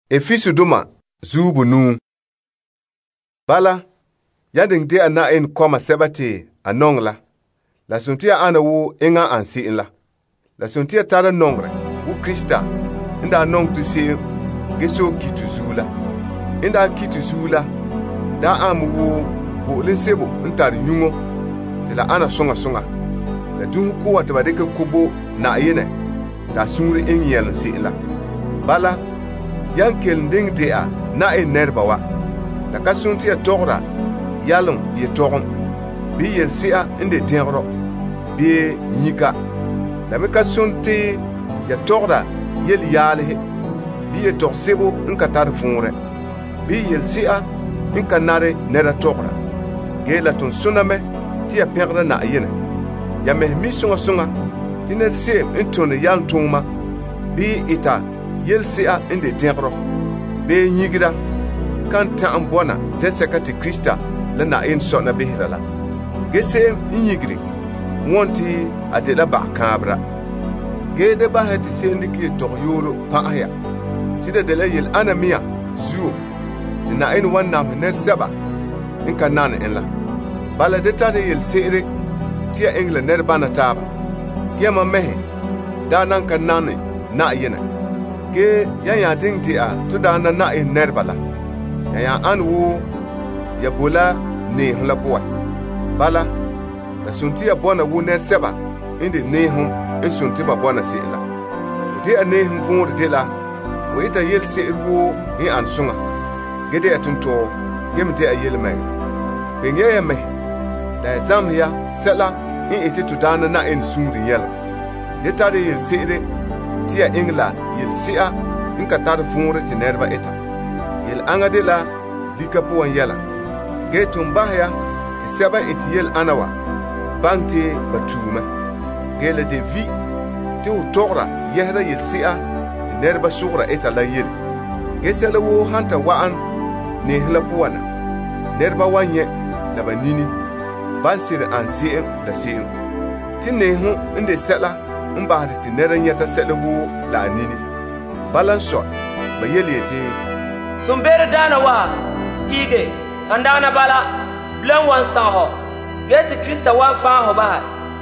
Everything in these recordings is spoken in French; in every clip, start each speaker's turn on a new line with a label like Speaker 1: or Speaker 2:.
Speaker 1: Efisu duma zuubu nuu. Bala, yading de a na en koma sebate a nong la suntia ana wu inga an si la. La suntia tara nongre, wu Krista, inda nong tu si geso kitu zula. Inda kitu zula, da amu wu bu sebo intar yungo, tila ana songa. La dung kuwa tabadeke kubo na yene, ta sungri in yel si la. Bala, yankel ding de a na en nerbawa. La kasuntia togra, yalong ye togon, bi yel si'a inde tenro, bi nyika. La me kasunti ya togra yel yalhe, bi ye torsebo inka tar funre, bi yel si'a inka nare nera togra. Ge la ton suname tia perra na yene. Ya mehmi sunga, tiner se intone yan tongma, bi ita yel si'a inde tenro, bi nyigira. Kan ta'an bona sekati Krista la na in so na bihra la. Gese inyigri wonti atela ba kabra. Gede ba hati sendiki to yoro pa aya. Tida de la yel anamia zu. Na in wanna ne saba in kanana en la. Bala de tare yel sere tia engla ner bana taba. Gema mehe da nan kanana na yena. Ge ya ding dia to da na in nerbala. Ya anwu ya bola ne hula poa. Bala la sunti ya bona wu ne seba indi ne hum in sunti ba bona se la. De a ne hum fun de la wo ita yel se ru in an sunga. Gede atunto gem de a yel men. Benye ya me da zam ya sela in ite to dana na in sunri yel. De ta de yel se de tia ingla yel sia in ka tar fun re tinerba eta. Yel anga de la lika puan yala. Getun bahya ti seba eti yel anawa. Bangte batume. Gele de vi ti utora yehra yel si'a ti nerba sugra eta la yel. Gesela wo hanta waan ne hla puana. Nerba wanye la banini. Bansir an si'en la si'en. Ti ne hu inde sela mbahri ti neranyata sela wo la anini. Balanso ba yel yeti
Speaker 2: Sumbere dana wa ige andana bala blen wan sanho get Krista wan fa ho ba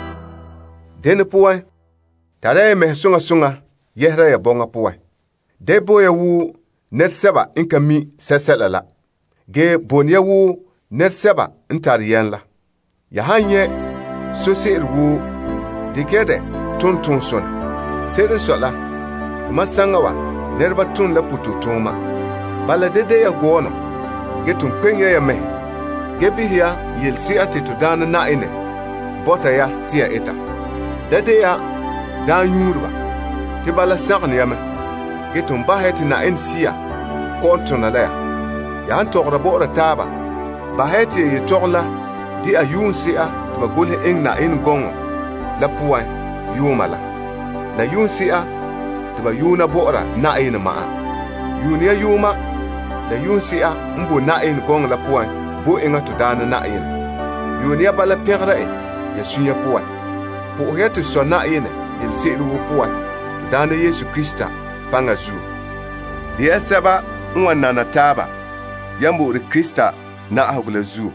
Speaker 1: dene puwa tare me sunga yehra ya bonga puwa de boya wu net seba inka mi sesela la ge bonya wu net seba intar la ya hanye so ser wu de gede ton son ser sola masanga wa nerba tun la pututuma bala dede ya gono getun kwenye ya mehe gebihia yelsi ate tudana na ine bota ya tia eta dede ya dan yurba ti bala sagni ya me getun baheti na insiya kontona la ya antokra bora taba baheti ye tokla di ayunsi a tuba gulhe ing na in gongo la puwa yumala la yunsi a tuba yuna bora na ine maa yunia yuma la yunsi'a mbo na in gong la puan bo inga to dana na in yunia bala perra ya sunya puan po ya to so na in yel selu puan to dana Yesu Krista panga zu dia saba nwana na taba yambo ri Krista na ahugula zu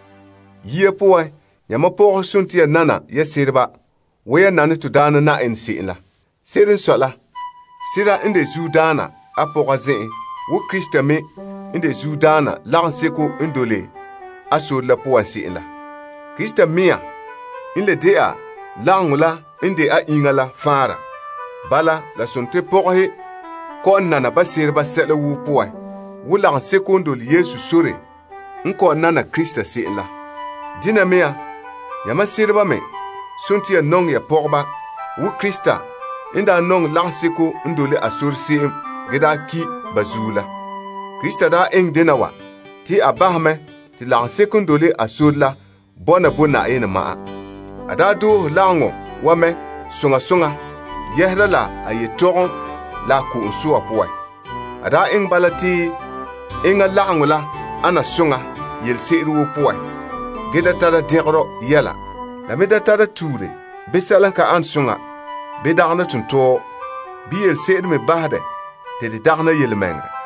Speaker 1: yie puan ya mapo sunti nana ya sirba waya nana to dana na in sila sirin sola sira inde zu dana apoga zin wo Krista me inde zudana lanseko indole aso la poasi la Krista mia inde dea langula inde a ingala fara bala la sonte porhe ko nana basir basela wu poa wo lanseko indole Yesu sore nko nana Krista si la dina mia yama sirba me sonti ya nong ya porba wo Krista inda nong lanseko indole asor si geda ki bazula Krista da eng denawa ti abahme ti lang sekundole asudla bona bona ene ma ada do lango wame sunga yehra la ayetoron la ku usuwa puwa ada eng balati enga langula ana sunga yel seru puwa geda tada degro yela la meda tada ture besalanka an sunga bedagna tunto bi yel seru me bahde te dagna yel mengre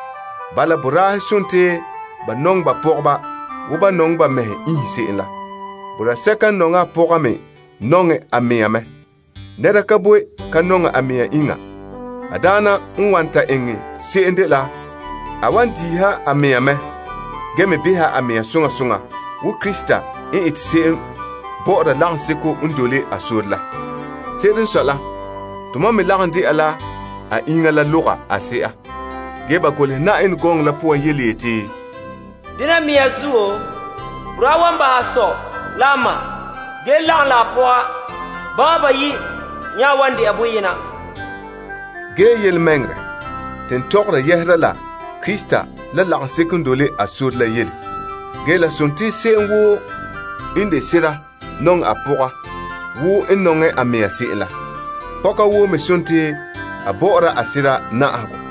Speaker 1: Bala bura sunte ba nong ba pogba wo ba nong ba mehe inse la. Bura seka nonga pogame nonge amiame. Neda kabwe ka nonga amia inga. Adana unwanta engi seende la. Awan diha amiame. Geme biha amia sunga sunga. Wu Krista iti seen bora lang seko undole asur la. Seden sola. Tuma mi lang di ala a inga la loga asea. Geba kole na en gong la puwa yeli eti.
Speaker 2: Dina miya zuo, brawan ba aso, lama, ge lang la puwa, baba yi, nya wandi abu yina.
Speaker 1: Ge yel mengre, ten tokra yehra la, Krista la lang sekundole asur la yeli. Ge la sonti sen wo, inde sira, nong apuwa, wo en nonge amea si la. Poka wo me sonti, abora asira na ago.